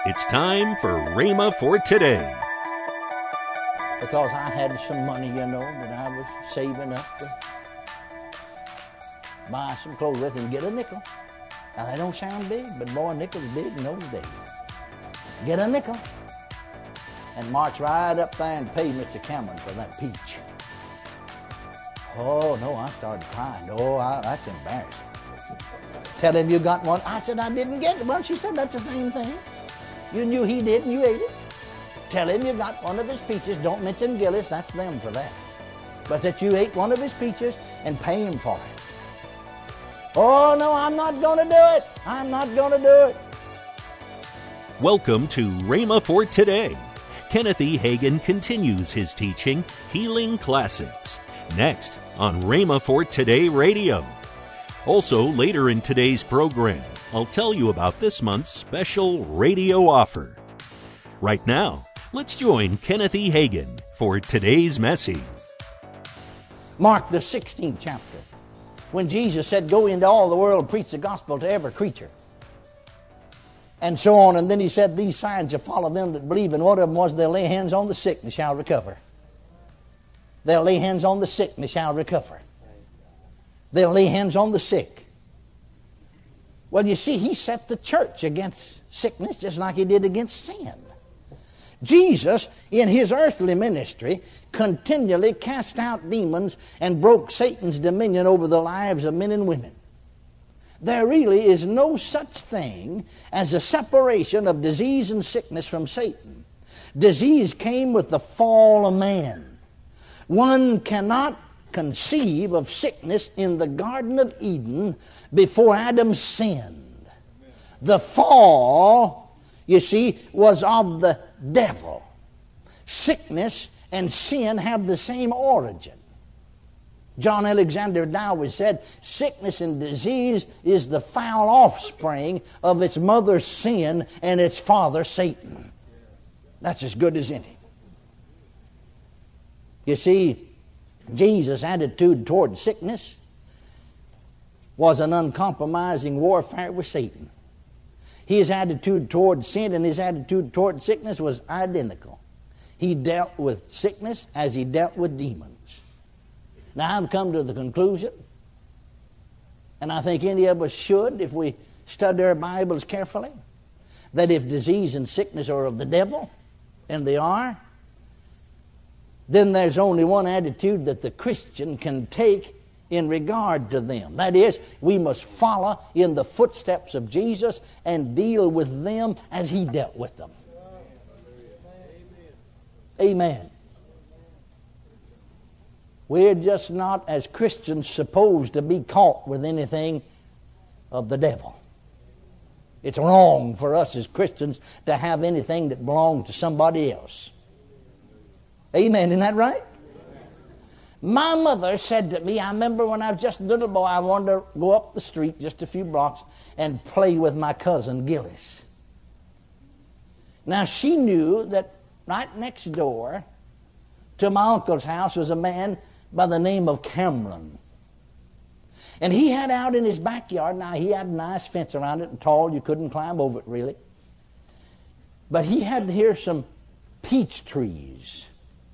It's time for Rhema for today. Because I had some money, that I was saving up to buy some clothes with and get a nickel. Now, that don't sound big, but boy, nickel's big in those days. Get a nickel and march right up there and pay Mr. Cameron for that peach. Oh, no, I started crying. That's embarrassing. Tell him you got one. I said, I didn't get one. She said, that's the same thing. You knew he did and you ate it. Tell him you got one of his peaches. Don't mention Gillis. That's them for that. But that you ate one of his peaches and pay him for it. Oh, no, I'm not going to do it. I'm not going to do it. Welcome to Rhema for today. Kenneth E. Hagin continues his teaching, Healing Classics, next on Rhema for Today Radio. Also, later in today's program, I'll tell you about this month's special radio offer. Right now, let's join Kenneth E. Hagin for today's message. Mark the 16th chapter, when Jesus said, go into all the world, preach the gospel to every creature. And so on. And then he said, these signs shall follow them that believe. And one of them was, they'll lay hands on the sick and they shall recover. They'll lay hands on the sick and they shall recover. They'll lay hands on the sick. Well, you see, he set the church against sickness just like he did against sin. Jesus, in his earthly ministry, continually cast out demons and broke Satan's dominion over the lives of men and women. There really is no such thing as a separation of disease and sickness from Satan. Disease came with the fall of man. One cannot conceive of sickness in the Garden of Eden before Adam sinned. The fall, you see, was of the devil. Sickness and sin have the same origin. John Alexander Dowie said, sickness and disease is the foul offspring of its mother sin and its father Satan. That's as good as any. You see, Jesus' attitude toward sickness was an uncompromising warfare with Satan. His attitude toward sin and his attitude toward sickness was identical. He dealt with sickness as he dealt with demons. Now, I've come to the conclusion, and I think any of us should, if we study our Bibles carefully, that if disease and sickness are of the devil, and they are, then there's only one attitude that the Christian can take in regard to them. That is, we must follow in the footsteps of Jesus and deal with them as he dealt with them. Amen. We're just not, as Christians, supposed to be caught with anything of the devil. It's wrong for us as Christians to have anything that belongs to somebody else. Amen. Isn't that right? My mother said to me, I remember when I was just a little boy, I wanted to go up the street just a few blocks and play with my cousin Gillis. Now, she knew that right next door to my uncle's house was a man by the name of Cameron. And he had out in his backyard, now he had a nice fence around it and tall, you couldn't climb over it really. But he had here some peach trees.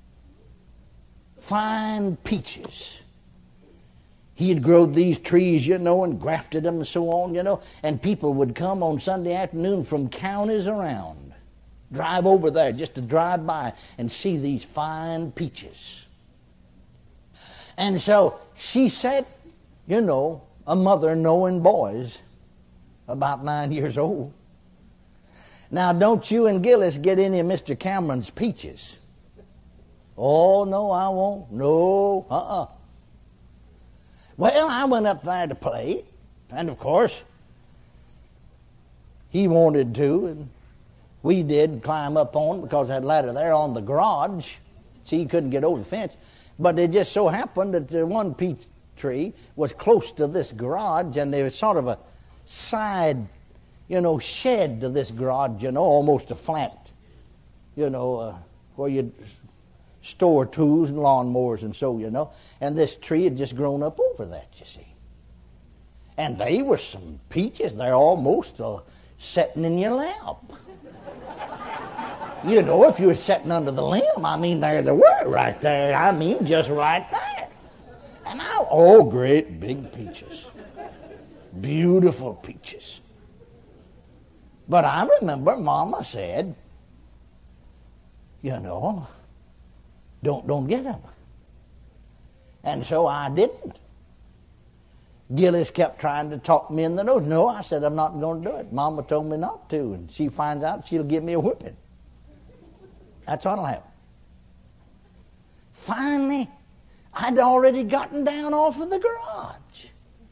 Fine peaches. He had grown these trees, and grafted them and so on, and people would come on Sunday afternoon from counties around, drive over there just to drive by and see these fine peaches. And so she said, a mother knowing boys about 9 years old, now don't you and Gillis get any of Mr. Cameron's peaches. Oh, no, I won't. No, Well, I went up there to play, and of course, he wanted to, and we did climb up on, because that ladder there on the garage. See, he couldn't get over the fence. But it just so happened that the one peach tree was close to this garage, and there was sort of a side, shed to this garage, almost a flat, where you'd store tools and lawnmowers and so, and this tree had just grown up over that, you see. And they were some peaches. They're almost setting in your lap. You know, if you were sitting under the limb, I mean, there they were right there. I mean, just right there. And great big peaches. Beautiful peaches. But I remember Mama said, you know, don't get them. And so I didn't. Gillis kept trying to talk me in the nose. No, I said, I'm not going to do it. Mama told me not to, and she finds out, she'll give me a whipping. That's what'll happen. Finally, I'd already gotten down off of the garage.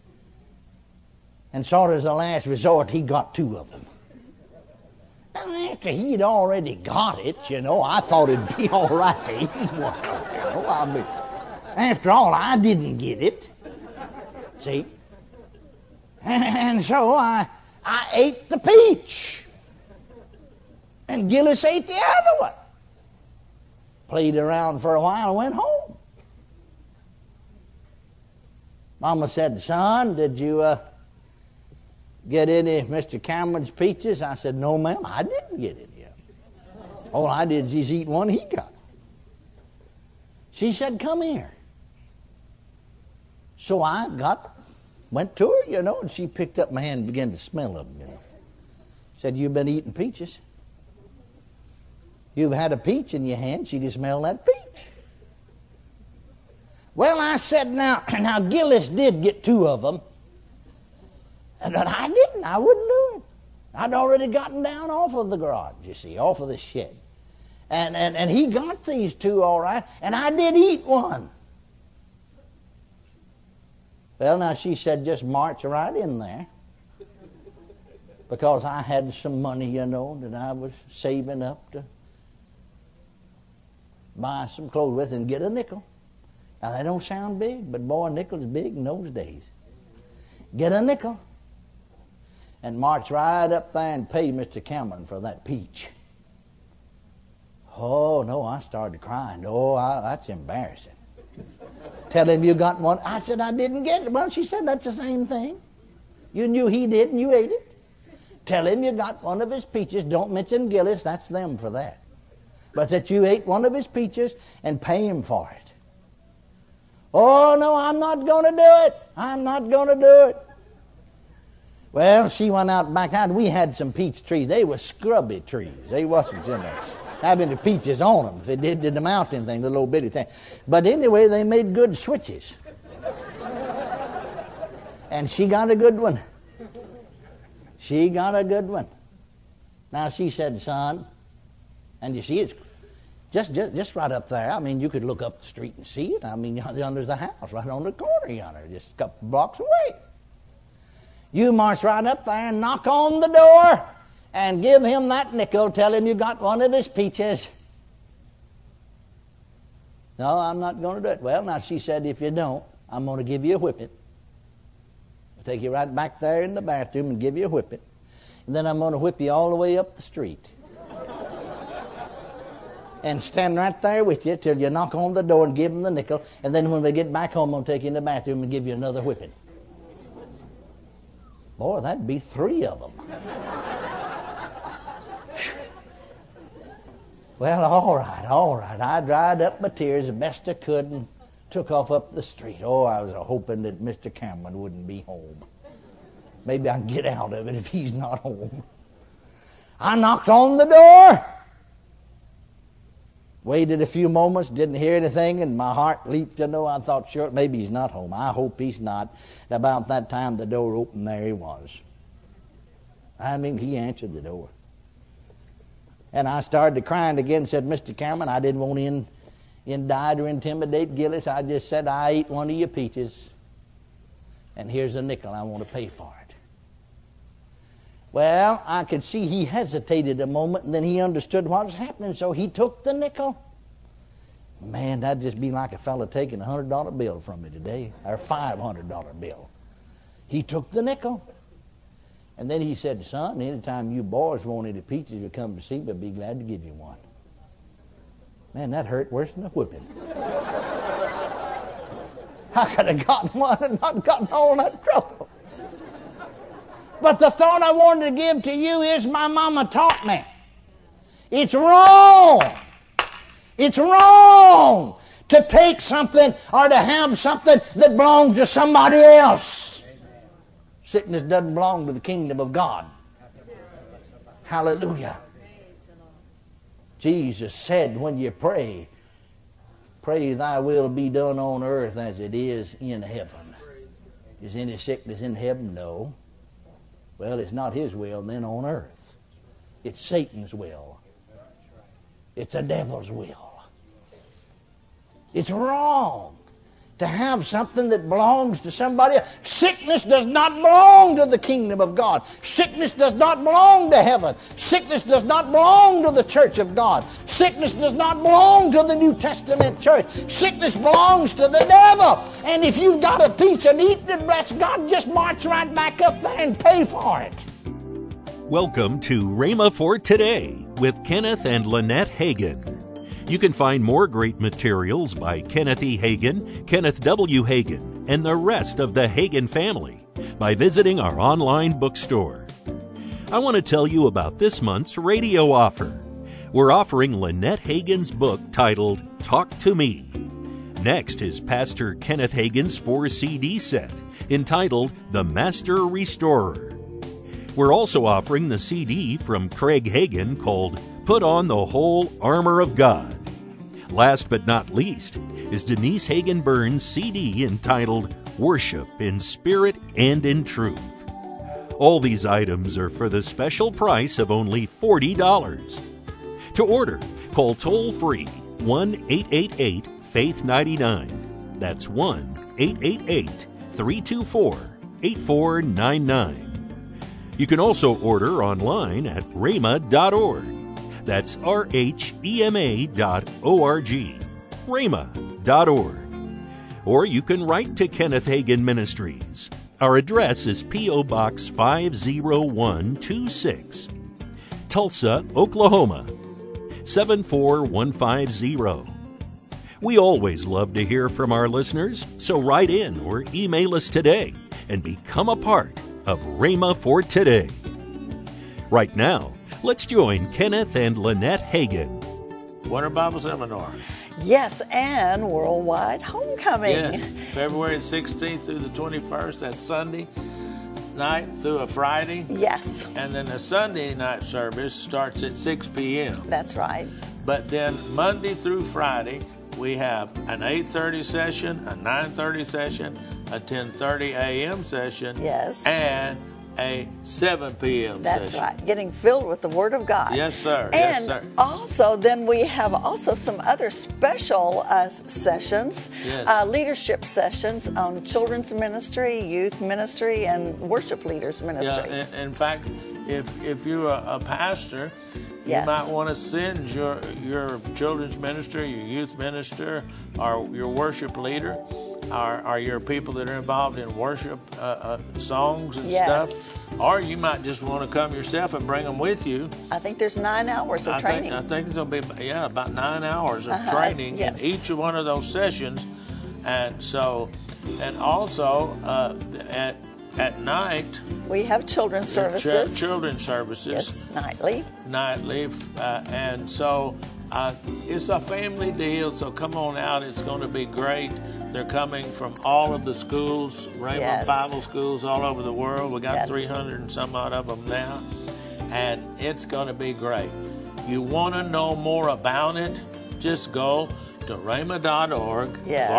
And sort of as a last resort, he got 2 of them. Now, after he'd already got it, you know, I thought it'd be all right to eat one. You know, I mean, after all, I didn't get it. See? And so I ate the peach. And Gillis ate the other one. Played around for a while and went home. Mama said, son, did you get any of Mr. Cameron's peaches? I said, no, ma'am, I didn't get it yet. All I did is just eat one he got. She said, come here. So I went to her, you know, and she picked up my hand and began to smell them, you know. Said, you've been eating peaches. You've had a peach in your hand. She can smell that peach. Well, I said, now Gillis did get 2 of them. And I didn't. I wouldn't do it. I'd already gotten down off of the garage, you see, off of the shed. And he got these 2 all right, and I did eat one. Well, now she said, just march right in there. Because I had some money, you know, that I was saving up to buy some clothes with and get a nickel. Now, that don't sound big, but boy, a nickel's big in those days. Get a nickel and march right up there and pay Mr. Cameron for that peach. Oh, no, I started crying. Oh, that's embarrassing. Tell him you got one. I said, I didn't get it. Well, she said, that's the same thing. You knew he did and you ate it. Tell him you got one of his peaches. Don't mention Gillis. That's them for that. But that you ate one of his peaches and pay him for it. Oh, no, I'm not going to do it. I'm not going to do it. Well, she went out back out. We had some peach trees. They were scrubby trees. They wasn't, you know, having the peaches on them. They did the mountain thing, the little bitty thing. But anyway, they made good switches. And she got a good one. She got a good one. Now, she said, son, and you see, it's just right up there. I mean, you could look up the street and see it. I mean, there's a house right on the corner yonder, just a couple blocks away. You march right up there and knock on the door and give him that nickel. Tell him you got one of his peaches. No, I'm not going to do it. Well, now, she said, if you don't, I'm going to give you a whipping. I'll take you right back there in the bathroom and give you a whipping. And then I'm going to whip you all the way up the street. And stand right there with you till you knock on the door and give him the nickel. And then when we get back home, I'm going to take you in the bathroom and give you another whipping. Boy, that'd be 3 of them. Well, all right. I dried up my tears the best I could and took off up the street. Oh, I was hoping that Mr. Cameron wouldn't be home. Maybe I can get out of it if he's not home. I knocked on the door. Waited a few moments, didn't hear anything, and my heart leaped. You know, I thought, sure, maybe he's not home. I hope he's not. And about that time, the door opened. There he was. I mean, he answered the door. And I started crying again and said, Mr. Cameron, I didn't want to indict or intimidate Gillis. I just said, I ate one of your peaches, and here's a nickel. I want to pay for it. Well, I could see he hesitated a moment, and then he understood what was happening, so he took the nickel. Man, that'd just be like a fella taking a $100 bill from me today, or a $500 bill. He took the nickel. And then he said, son, anytime you boys want any peaches, you come to see me, I'd be glad to give you one. Man, that hurt worse than a whipping. I could have gotten one and not gotten all that trouble. But the thought I wanted to give to you is my mama taught me. It's wrong. It's wrong to take something or to have something that belongs to somebody else. Sickness doesn't belong to the kingdom of God. Hallelujah. Jesus said when you pray, pray thy will be done on earth as it is in heaven. Is any sickness in heaven? No. Well, it's not his will then on earth. It's Satan's will. It's the devil's will. It's wrong to have something that belongs to somebody else. Sickness does not belong to the kingdom of God. Sickness does not belong to heaven. Sickness does not belong to the church of God. Sickness does not belong to the New Testament church. Sickness belongs to the devil. And if you've got a piece of meat that bless God, just march right back up there and pay for it. Welcome to Rhema for Today with Kenneth and Lynette Hagin. You can find more great materials by Kenneth E. Hagin, Kenneth W. Hagin, and the rest of the Hagin family by visiting our online bookstore. I want to tell you about this month's radio offer. We're offering Lynette Hagin's book titled Talk to Me. Next is Pastor Kenneth Hagin's 4-CD set entitled The Master Restorer. We're also offering the CD from Craig Hagin called Put on the Whole Armor of God. Last but not least is Denise Hagin Burns' CD entitled Worship in Spirit and in Truth. All these items are for the special price of only $40. To order, call toll-free 1-888-FAITH-99. That's 1-888-324-8499. You can also order online at rhema.org. That's rhema.org, rhema.org. Or you can write to Kenneth Hagin Ministries. Our address is P.O. Box 50126, Tulsa, Oklahoma, 74150. We always love to hear from our listeners, so write in or email us today and become a part of Rhema for Today. Right now, let's join Kenneth and Lynette Hagin. Winter Bible Seminar. Yes, and Worldwide Homecoming. Yes, February 16th through the 21st. That's Sunday night through a Friday. Yes. And then the Sunday night service starts at 6 p.m. That's right. But then Monday through Friday, we have an 8:30 session, a 9:30 session, a 10:30 a.m. session, Yes. and a 7 p.m. That's session. right. Getting filled with the Word of God. Yes, sir. And yes, sir. also, then we have also some other special sessions, Yes. leadership sessions on children's ministry, youth ministry, and worship leaders ministry. Yeah, in fact, if you're a pastor, Yes. you might want to send your children's minister, your youth minister, or your worship leader, or your people that are involved in worship songs and Yes. stuff. Or you might just want to come yourself and bring them with you. I think there's 9 hours of training. I think it's going to be about 9 hours of training yes. in each one of those sessions. And also at night, We have children's services. children's services. Yes, nightly. And so it's a family deal, so come on out. It's going to be great. They're coming from all of the schools, Rhema Yes. Bible schools all over the world. We got Yes. 300 and some odd of them now, and it's going to be great. You want to know more about it, just go to rhema.org Yes.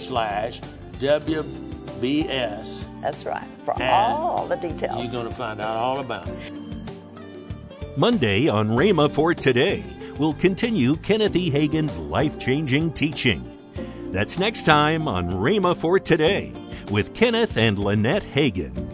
/WBS. That's right. For And all the details. You're going to find out all about it. Monday on Rhema for Today, we'll continue Kenneth E. Hagin's life-changing teaching. That's next time on Rhema for Today with Kenneth and Lynette Hagin.